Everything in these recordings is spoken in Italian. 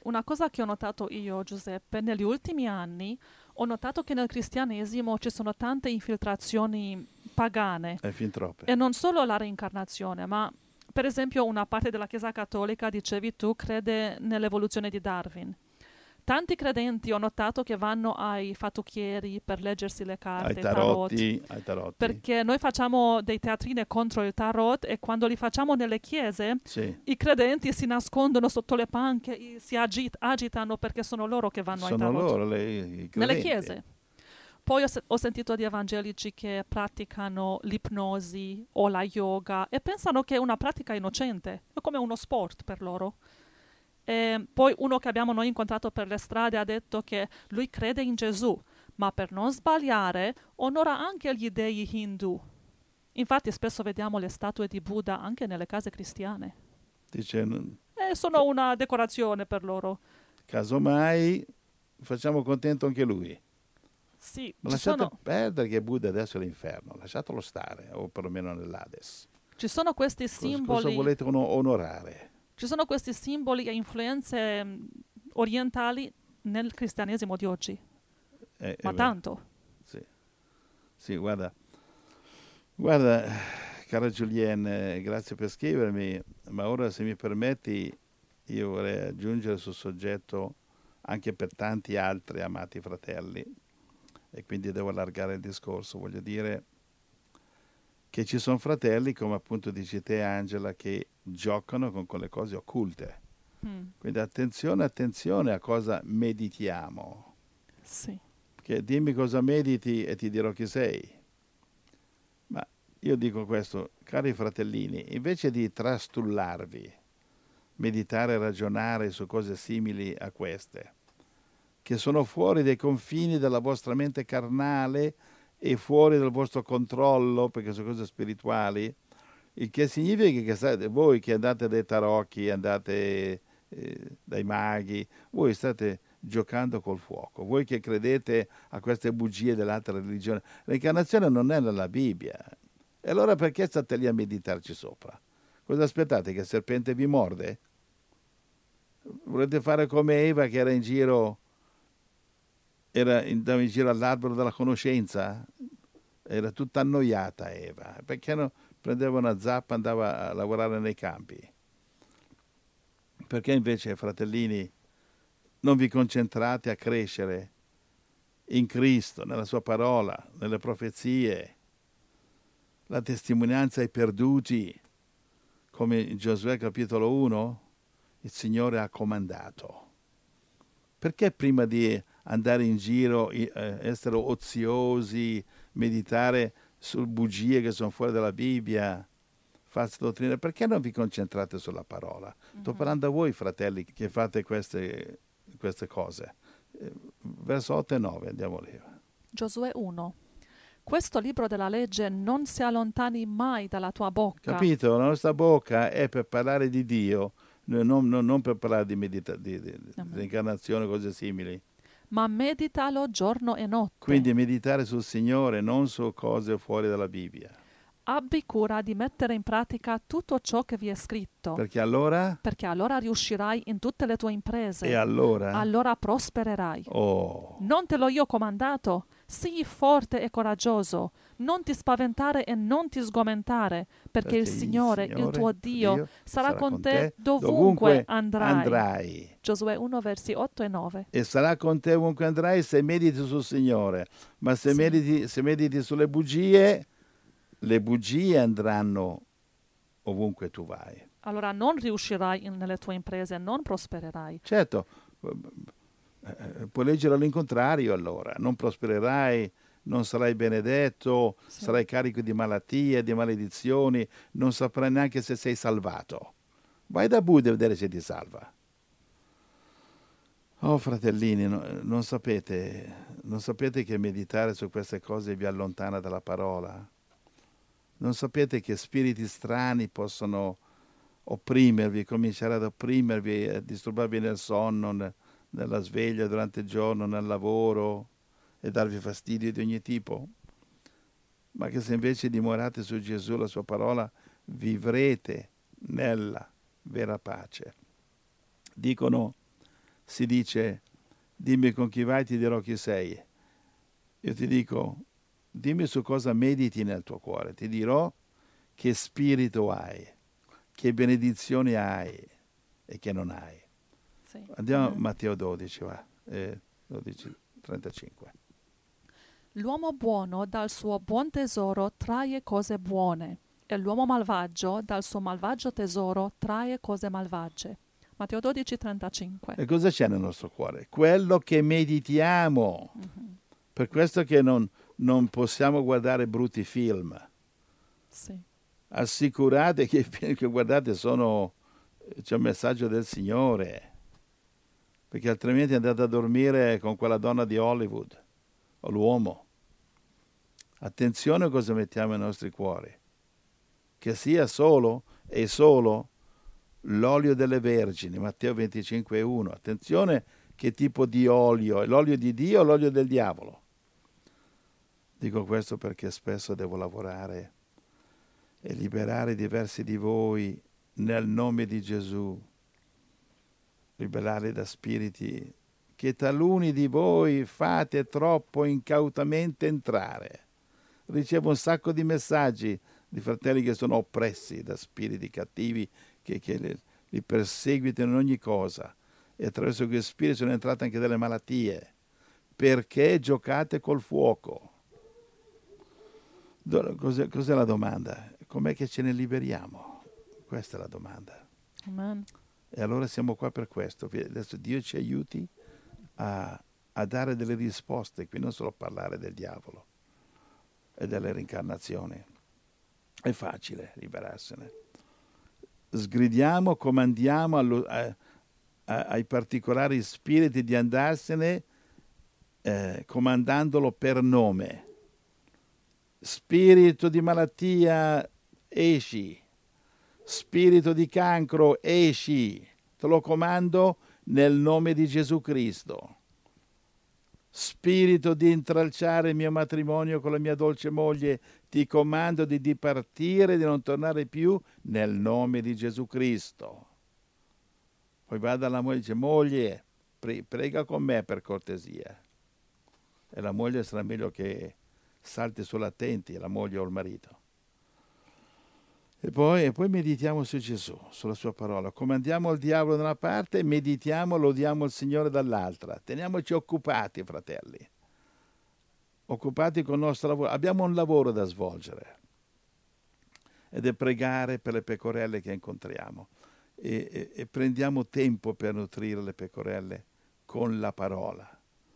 una cosa che ho notato io, Giuseppe, negli ultimi anni, ho notato che nel cristianesimo ci sono tante infiltrazioni pagane È fin troppe. e non solo la reincarnazione, ma per esempio una parte della Chiesa Cattolica, dicevi tu, crede nell'evoluzione di Darwin. Tanti credenti ho notato che vanno ai fattucchieri per leggersi le carte, i tarot, Ai tarotti. perché noi facciamo dei teatrine contro il tarot e quando li facciamo nelle chiese Sì, i credenti si nascondono sotto le panche, si agitano perché sono loro che vanno ai sono tarot. loro i Nelle credenti. chiese. Poi ho sentito di evangelici che praticano l'ipnosi o la yoga e pensano che è una pratica innocente, è come uno sport per loro. E poi uno che abbiamo noi incontrato per le strade ha detto che lui crede in Gesù, ma per non sbagliare onora anche gli dei hindu. Infatti spesso vediamo le statue di Buddha anche nelle case cristiane. Dice, E sono una decorazione per loro. casomai facciamo contento anche lui. Sì, Ma lasciate perdere che Buddha adesso è l'inferno, lasciatelo stare, o perlomeno nell'Hades. ci sono questi Cosa simboli, volete onorare? ci sono questi simboli e influenze orientali nel cristianesimo di oggi, È ma vero, tanto. sì. Sì, guarda, cara Julienne, grazie per scrivermi, ma ora se mi permetti io vorrei aggiungere sul soggetto anche per tanti altri amati fratelli, e quindi devo allargare il discorso, voglio dire che ci sono fratelli, come appunto dici te Angela, che giocano con quelle cose occulte. Mm, Quindi attenzione, attenzione a cosa meditiamo. sì. Perché dimmi cosa mediti e ti dirò chi sei. Ma io dico questo, cari fratellini, invece di trastullarvi, meditare e ragionare su cose simili a queste, che sono fuori dai confini della vostra mente carnale e fuori dal vostro controllo, perché sono cose spirituali, il che significa che voi che andate dai tarocchi, andate dai maghi, voi state giocando col fuoco. Voi che credete a queste bugie dell'altra religione, l'incarnazione non è nella Bibbia. E allora perché state lì a meditarci sopra? Cosa aspettate? Che il serpente vi morde? Volete fare come Eva che era in giro, andava in giro all'albero della conoscenza? Era tutta annoiata Eva. Perché no? Prendeva una zappa e andava a lavorare nei campi? Perché invece, fratellini, non vi concentrate a crescere in Cristo, nella sua parola, nelle profezie, la testimonianza ai perduti, come in Giosuè capitolo 1, il Signore ha comandato. Perché prima di andare in giro, essere oziosi, meditare su bugie che sono fuori dalla Bibbia, false dottrine, perché non vi concentrate sulla parola? Sto Mhm. parlando a voi, fratelli, che fate queste cose. Verso 8 e 9, andiamo lì. Giosuè 1. Questo libro della legge non si allontani mai dalla tua bocca, Capito? La nostra bocca è per parlare di Dio, non per parlare di Amen, incarnazione o cose simili. ma meditalo giorno e notte. Quindi meditare sul Signore, non su cose fuori dalla Bibbia. Abbi cura di mettere in pratica tutto ciò che vi è scritto, Perché allora, perché allora riuscirai in tutte le tue e imprese, allora, allora prospererai. oh, Non te l'ho io comandato? Sii forte e coraggioso, non ti spaventare e non ti sgomentare, perché il perché il Signore, il tuo Signore, tuo Dio, Dio, sarà sarà con con te te dovunque dovunque andrai. andrai. Giosuè 1 versi 8 e 9. E sarà con te ovunque andrai se mediti sul Signore. Ma Sì. se mediti sulle bugie, le bugie andranno ovunque tu vai. Allora non riuscirai nelle tue imprese, non prospererai. Certo, puoi leggere all'incontrario allora, non prospererai, non sarai benedetto, Sì. sarai carico di malattie, di maledizioni, non saprai neanche se sei salvato. Vai da Buddha a vedere se ti salva. Oh fratellini, non sapete che meditare su queste cose vi allontana dalla parola? Non sapete che spiriti strani possono opprimervi, cominciare ad opprimervi, a disturbarvi nel sonno, nella sveglia, durante il giorno, nel lavoro e darvi fastidio di ogni tipo? Ma che se invece dimorate su Gesù, la sua parola, vivrete nella vera pace. Dicono si dice dimmi con chi vai, ti dirò chi sei. Io ti dico, dimmi su cosa mediti nel tuo cuore, ti dirò che spirito hai, che benedizioni hai e che non hai. Sì. Andiamo a Matteo 12, va, 12:35. L'uomo buono dal suo buon tesoro trae cose buone, e l'uomo malvagio dal suo malvagio tesoro trae cose malvagie. Matteo 12:35. E cosa c'è nel nostro cuore? Quello che meditiamo. Per questo che non possiamo guardare brutti film. Sì. Assicurate che i film che guardate c'è un messaggio del Signore, perché altrimenti andate a dormire con quella donna di Hollywood o l'uomo. Attenzione a cosa mettiamo nei nostri cuori, che sia solo e solo l'olio delle vergini, Matteo 25:1. Attenzione che tipo di olio, è l'olio di Dio o l'olio del diavolo? Dico questo perché spesso devo lavorare e liberare diversi di voi nel nome di Gesù, liberarli da spiriti che taluni di voi fate troppo incautamente entrare. Ricevo un sacco di messaggi di fratelli che sono oppressi da spiriti cattivi che li perseguitano in ogni cosa, e attraverso questi spiriti sono entrate anche delle malattie. Perché giocate col fuoco? Cos'è la domanda? Com'è che ce ne liberiamo? Questa è la domanda. Amen. E allora siamo qua per questo. Adesso Dio ci aiuti a dare delle risposte, qui non solo parlare del diavolo e delle reincarnazioni. È facile liberarsene. Sgridiamo, comandiamo ai particolari spiriti di andarsene, comandandolo per nome. Spirito di malattia, esci. Spirito di cancro, esci. Te lo comando nel nome di Gesù Cristo. Spirito di intralciare il mio matrimonio con la mia dolce moglie, ti comando di dipartire, di non tornare più nel nome di Gesù Cristo. Poi va dalla moglie e dice, moglie, prega con me per cortesia. E la moglie sarà meglio che salti sull'attenti, la moglie o il marito. E poi meditiamo su Gesù, sulla sua parola. Comandiamo il diavolo da una parte, meditiamo, lodiamo il Signore dall'altra. Teniamoci occupati, fratelli. Occupati con il nostro lavoro. Abbiamo un lavoro da svolgere. Ed è pregare per le pecorelle che incontriamo. E prendiamo tempo per nutrire le pecorelle con la parola.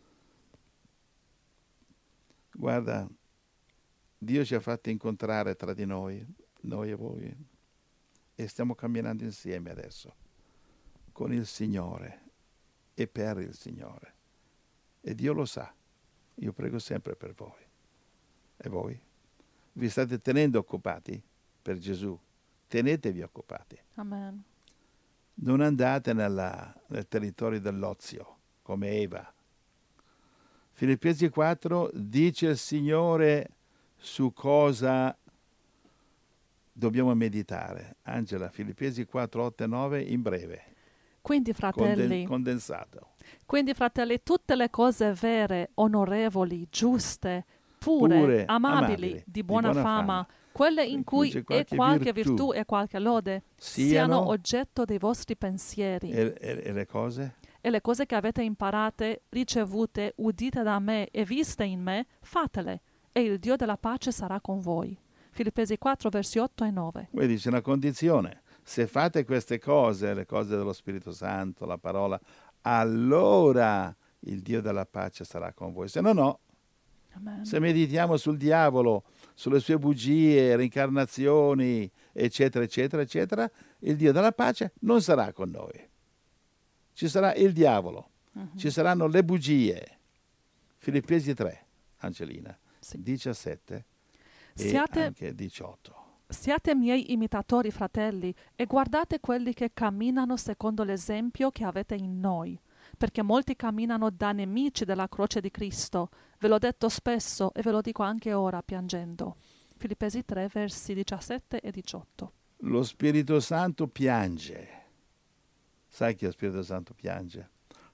Guarda, Dio ci ha fatti incontrare tra di noi e voi, e stiamo camminando insieme adesso con il Signore e per il Signore, e Dio lo sa. Io prego sempre per voi. E voi? Vi state tenendo occupati per Gesù? Tenetevi occupati. Amen. Non andate nel territorio dell'ozio come Eva. Filippesi 4 dice il Signore su cosa dobbiamo meditare. Angela, Filippesi 4, 8 e 9 in breve. Quindi, fratelli, Condensato. Quindi, fratelli, tutte le cose vere, onorevoli, giuste, pure, amabili, di buona fama, quelle in cui è qualche virtù e qualche lode, siano oggetto dei vostri pensieri. E le cose? E le cose che avete imparate, ricevute, udite da me e viste in me, fatele, e il Dio della pace sarà con voi. Filippesi 4, versi 8 e 9. Quindi c'è una condizione. Se fate queste cose, le cose dello Spirito Santo, la parola, allora il Dio della pace sarà con voi. Se no, no. Amen. Se meditiamo sul diavolo, sulle sue bugie, reincarnazioni, eccetera, eccetera, eccetera, il Dio della pace non sarà con noi. Ci sarà il diavolo, ci saranno le bugie. Filippesi 3, Angelina, Sì. 17 e anche 18. Siate miei imitatori, fratelli, e guardate quelli che camminano secondo l'esempio che avete in noi, perché molti camminano da nemici della croce di Cristo. Ve l'ho detto spesso e ve lo dico anche ora piangendo. Filippesi 3, versi 17 e 18. Lo Spirito Santo piange. Sai che lo Spirito Santo piange?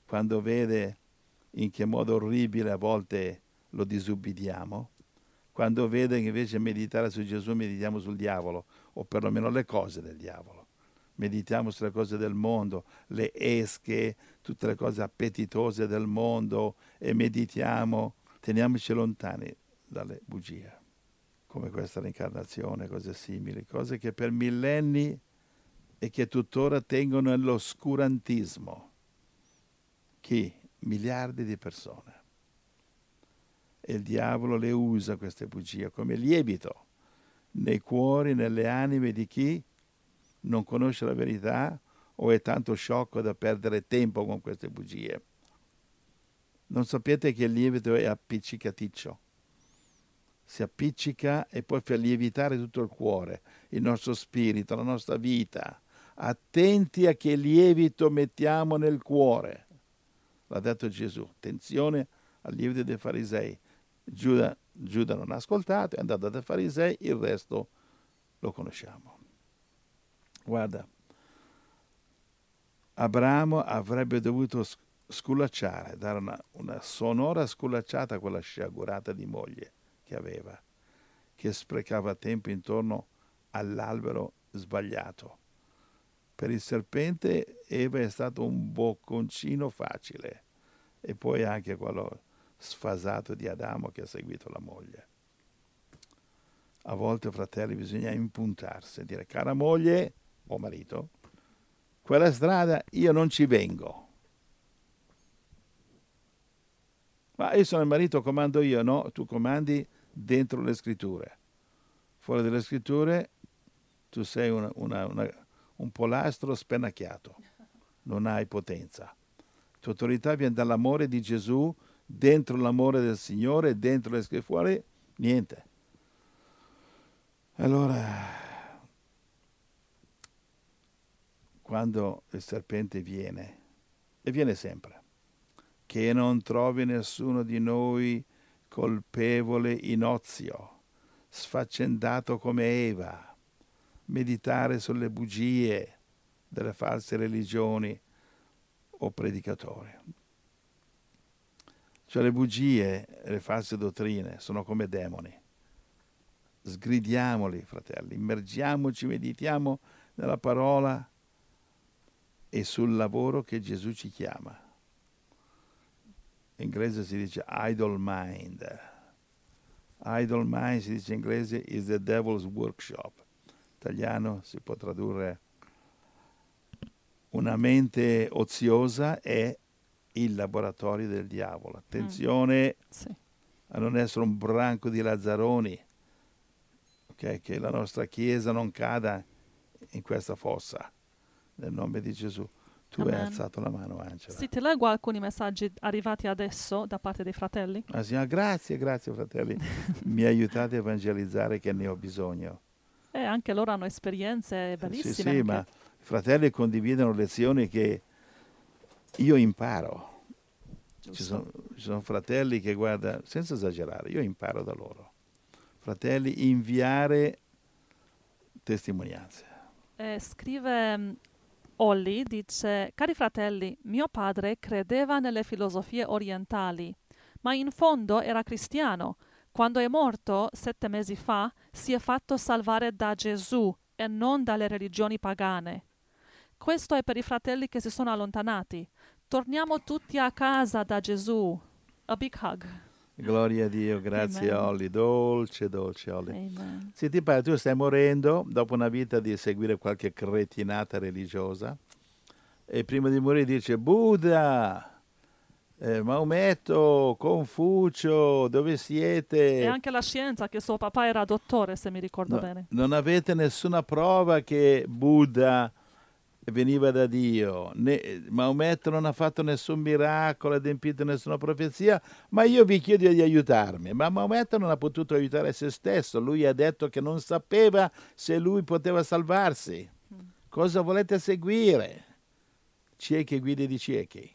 quando vede in che modo orribile a volte lo disubbidiamo, quando vede che invece meditare su Gesù meditiamo sul diavolo, o perlomeno le cose del diavolo. Meditiamo sulle cose del mondo, le esche, tutte le cose appetitose del mondo, e meditiamo, teniamoci lontani dalle bugie, come questa reincarnazione, cose simili, cose che per millenni e che tuttora tengono nell'oscurantismo. Chi? Miliardi di persone. E il diavolo le usa queste bugie come lievito nei cuori, nelle anime di chi non conosce la verità o è tanto sciocco da perdere tempo con queste bugie. Non sapete che il lievito è appiccicaticcio? Si appiccica e poi fa lievitare tutto il cuore, il nostro spirito, la nostra vita. Attenti a che lievito mettiamo nel cuore. L'ha detto Gesù. Attenzione al lievito dei farisei. Giuda non ha ascoltato, è andato dai farisei, il resto lo conosciamo. Guarda, Abramo avrebbe dovuto sculacciare, dare una sonora sculacciata a quella sciagurata di moglie che aveva, che sprecava tempo intorno all'albero sbagliato. Per il serpente Eva è stato un bocconcino facile, e poi anche quello sfasato di Adamo che ha seguito la moglie. A volte, fratelli, bisogna impuntarsi e dire: cara moglie o marito, quella strada io non ci vengo. Ma io sono il marito, comando io. No, tu comandi dentro le scritture. Fuori dalle scritture tu sei un polastro spennacchiato, non hai potenza. La tua autorità viene dall'amore di Gesù, dentro l'amore del Signore, dentro le scritture, fuori niente. Allora, quando il serpente viene, e viene sempre, che non trovi nessuno di noi colpevole in ozio, sfaccendato come Eva, meditare sulle bugie delle false religioni o predicatori. Cioè le bugie e le false dottrine sono come demoni. Sgridiamoli, fratelli, immergiamoci, meditiamo nella parola e sul lavoro che Gesù ci chiama. In inglese si dice idle mind. Idle mind, si dice in inglese, is the devil's workshop. In italiano si può tradurre una mente oziosa è il laboratorio del diavolo. Attenzione Sì. a non essere un branco di lazzaroni, okay? Che la nostra Chiesa non cada in questa fossa. Nel nome di Gesù. Tu Amen. hai alzato la mano, Angela. Sì, ti leggo alcuni messaggi arrivati adesso da parte dei fratelli. Ah, sì, grazie fratelli. Mi aiutate a evangelizzare che ne ho bisogno. E anche loro hanno esperienze bellissime. Sì, anche. ma i fratelli condividono lezioni che io imparo. Ci sono fratelli che, guarda, senza esagerare, io imparo da loro. Fratelli, inviare testimonianze. Scrive Olli, dice: cari fratelli, mio padre credeva nelle filosofie orientali, ma in fondo era cristiano. Quando è morto 7 mesi fa, si è fatto salvare da Gesù e non dalle religioni pagane. Questo è per i fratelli che si sono allontanati. Torniamo tutti a casa da Gesù. A big hug. Gloria a Dio, grazie. Amen. Olli, dolce Olli. Amen. Se ti pare, tu stai morendo dopo una vita di seguire qualche cretinata religiosa e prima di morire dice: Buddha, Maometto, Confucio, dove siete? E anche la scienza, che suo papà era dottore, se mi ricordo bene. Non avete nessuna prova che Buddha veniva da Dio, Maometto non ha fatto nessun miracolo, adempito nessuna profezia, ma io vi chiedo di aiutarmi. Ma Maometto non ha potuto aiutare se stesso, lui ha detto che non sapeva se lui poteva salvarsi. Cosa volete seguire? Ciechi guide di ciechi.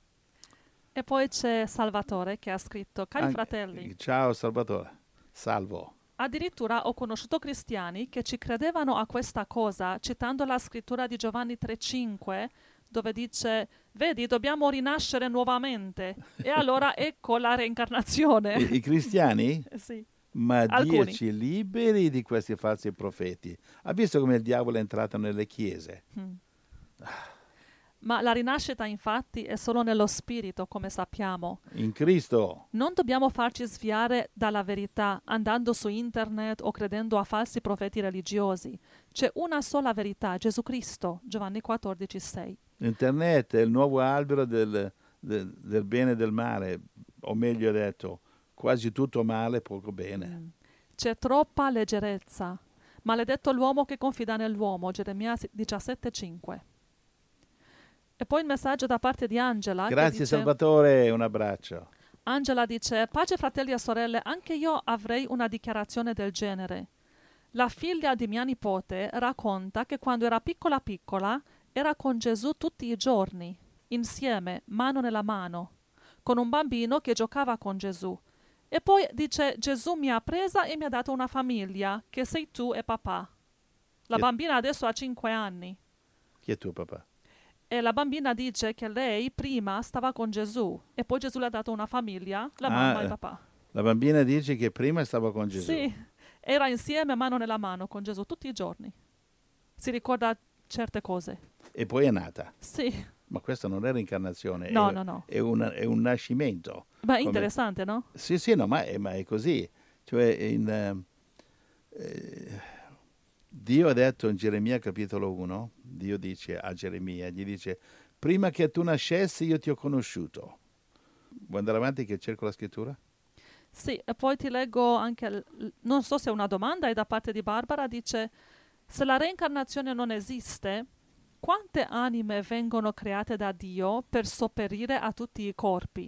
E poi c'è Salvatore che ha scritto: cari fratelli, ciao Salvatore, salvo. Addirittura ho conosciuto cristiani che ci credevano a questa cosa, citando la scrittura di Giovanni 3,5, dove dice, vedi, dobbiamo rinascere nuovamente. E allora ecco la reincarnazione. I cristiani? Sì, Ma Dio alcuni. ci liberi di questi falsi profeti. Ha visto come il diavolo è entrato nelle chiese? Mm. Ma la rinascita infatti è solo nello spirito, come sappiamo. In Cristo. Non dobbiamo farci sviare dalla verità andando su internet o credendo a falsi profeti religiosi. C'è una sola verità, Gesù Cristo, Giovanni 14,6. Internet è il nuovo albero del bene e del male, o meglio detto, quasi tutto male, poco bene. C'è troppa leggerezza. Maledetto l'uomo che confida nell'uomo, Geremia 17,5. E poi il messaggio da parte di Angela che Grazie dice... Salvatore, un abbraccio. Angela dice, pace fratelli e sorelle, anche io avrei una dichiarazione del genere. La figlia di mia nipote racconta che quando era piccola piccola era con Gesù tutti i giorni, insieme, mano nella mano, con un bambino che giocava con Gesù. E poi dice, Gesù mi ha presa e mi ha dato una famiglia, che sei tu e papà. La Chi è, bambina adesso ha 5 anni. chi è tuo papà? E la bambina dice che lei prima stava con Gesù e poi Gesù le ha dato una famiglia, la mamma e il papà. La bambina dice che prima stava con Gesù. Sì, era insieme mano nella mano con Gesù tutti i giorni. Si ricorda certe cose. E poi è nata. Sì. Ma questa non è reincarnazione, No, è, no. è un nascimento. Beh, interessante, no? Sì, no, ma è così. Cioè, Dio ha detto in Geremia capitolo 1, Dio dice a Geremia, gli dice, prima che tu nascessi io ti ho conosciuto. Vuoi andare avanti che cerco la scrittura? Sì, e poi ti leggo anche, non so se è una domanda, è da parte di Barbara, dice, se la reincarnazione non esiste, quante anime vengono create da Dio per sopperire a tutti i corpi?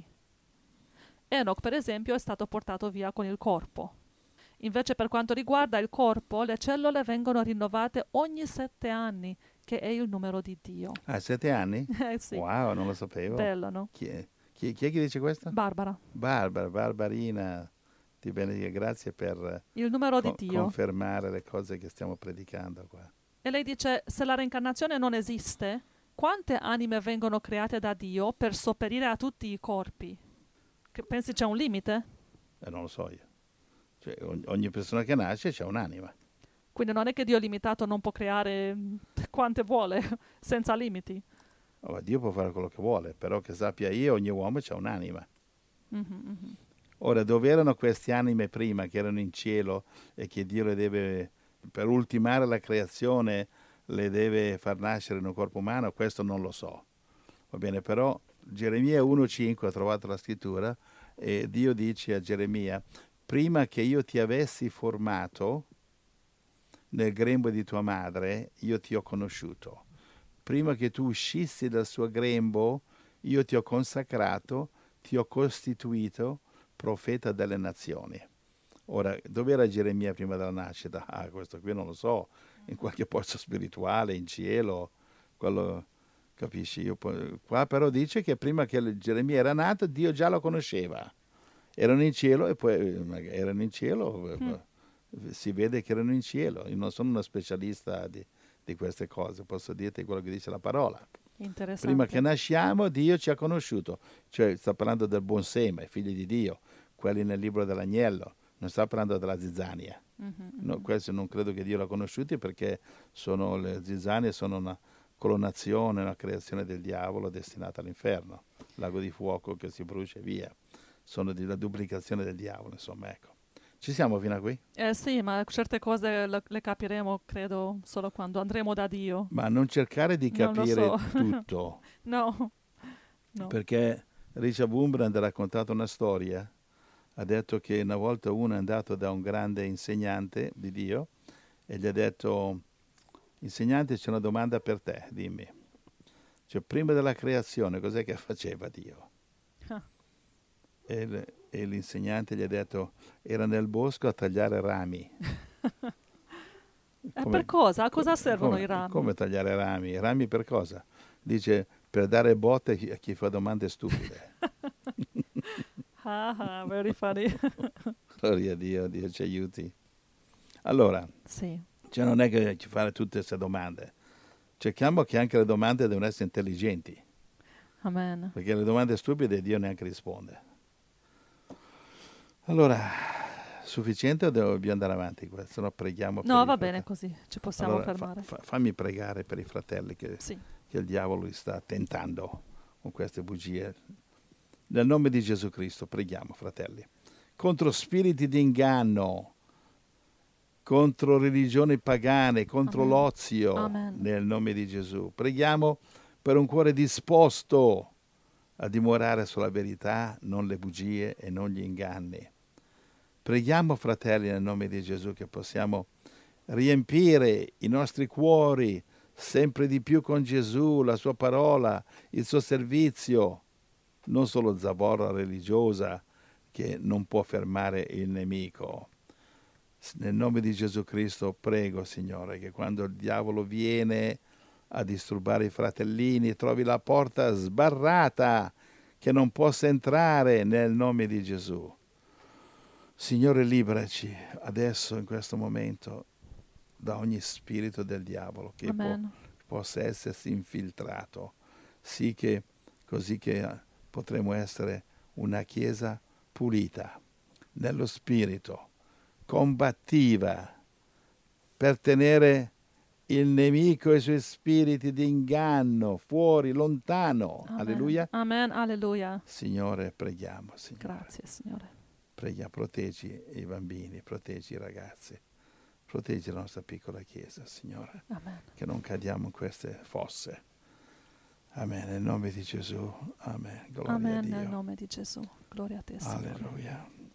Enoch, per esempio, è stato portato via con il corpo. Invece per quanto riguarda il corpo, le cellule vengono rinnovate ogni 7 anni, che è il numero di Dio. 7 anni? Sì. Wow, non lo sapevo. Bello, no? Chi è che dice questo? Barbara. Barbarina, ti benedica, grazie per il numero di Dio. confermare le cose che stiamo predicando qua. E lei dice, se la reincarnazione non esiste, quante anime vengono create da Dio per sopperire a tutti i corpi? Che pensi c'è un limite? Non lo so io. Cioè, ogni persona che nasce c'ha un'anima. Quindi non è che Dio limitato non può creare quante vuole, senza limiti. Oh, Dio può fare quello che vuole, però che sappia io, ogni uomo c'ha un'anima. Mm-hmm. Ora, dove erano queste anime prima, che erano in cielo e che Dio le deve, per ultimare la creazione, le deve far nascere in un corpo umano? Questo non lo so. Va bene, però Geremia 1,5 ha trovato la scrittura e Dio dice a Geremia, prima che io ti avessi formato nel grembo di tua madre, io ti ho conosciuto. Prima che tu uscissi dal suo grembo, io ti ho consacrato, ti ho costituito profeta delle nazioni. Ora, dove era Geremia prima della nascita? Questo qui non lo so, in qualche posto spirituale, in cielo, quello, capisci? Qua però dice che prima che Geremia era nato, Dio già lo conosceva. Erano in cielo e poi erano in cielo, si vede che erano in cielo. Io non sono uno specialista di queste cose, posso dirti quello che dice la parola. Interessante. Prima che nasciamo Dio ci ha conosciuto, cioè sta parlando del buon seme, figli di Dio, quelli nel libro dell'agnello, non sta parlando della zizzania. No, questo non credo che Dio l'ha conosciuti perché le zizzanie sono una clonazione, una creazione del diavolo destinata all'inferno, lago di fuoco che si brucia e via, sono la duplicazione del diavolo, insomma, ecco. Ci siamo fino a qui? Sì, ma certe cose le capiremo, credo, solo quando andremo da Dio. Ma non cercare di capire tutto. No. Perché Richard Wurmbrand ha raccontato una storia, ha detto che una volta uno è andato da un grande insegnante di Dio e gli ha detto, insegnante c'è una domanda per te, dimmi. Cioè prima della creazione cos'è che faceva Dio? E l'insegnante gli ha detto, era nel bosco a tagliare rami. Per cosa? A cosa servono i rami? Come tagliare rami? I rami per cosa? Dice, per dare botte a chi fa domande stupide. Very funny. Gloria a Dio, Dio ci aiuti. Allora, sì. cioè non è che ci fare tutte queste domande. cerchiamo che anche le domande devono essere intelligenti, Amen. perché le domande stupide Dio neanche risponde. Allora, sufficiente o dobbiamo andare avanti? Se no preghiamo per No, i va fratelli. bene così, ci possiamo Allora, fermare. fammi pregare per i fratelli che Sì. il diavolo li sta tentando con queste bugie. Nel nome di Gesù Cristo preghiamo, fratelli, contro spiriti di inganno, contro religioni pagane, contro Amen. l'ozio, Amen. nel nome di Gesù. Preghiamo per un cuore disposto a dimorare sulla verità, non le bugie e non gli inganni. Preghiamo, fratelli, nel nome di Gesù, che possiamo riempire i nostri cuori sempre di più con Gesù, la sua parola, il suo servizio, non solo zavorra religiosa che non può fermare il nemico. Nel nome di Gesù Cristo prego, Signore, che quando il diavolo viene a disturbare i fratellini trovi la porta sbarrata, che non possa entrare, nel nome di Gesù. Signore, liberaci adesso, in questo momento, da ogni spirito del diavolo che Amen. possa essersi infiltrato, sì che così che potremo essere una chiesa pulita, nello spirito, combattiva, per tenere il nemico e i suoi spiriti di inganno fuori, lontano. Amen. Alleluia. Amen. Alleluia. Signore, preghiamo, Signore. Grazie, Signore. Preghiamo, proteggi i bambini, proteggi i ragazzi, proteggi la nostra piccola chiesa, Signore, Amen. che non cadiamo in queste fosse. Amen. Nel nome di Gesù. Amen. Gloria a Amen. Dio. Nel nome di Gesù. Gloria a te, Signore. Alleluia.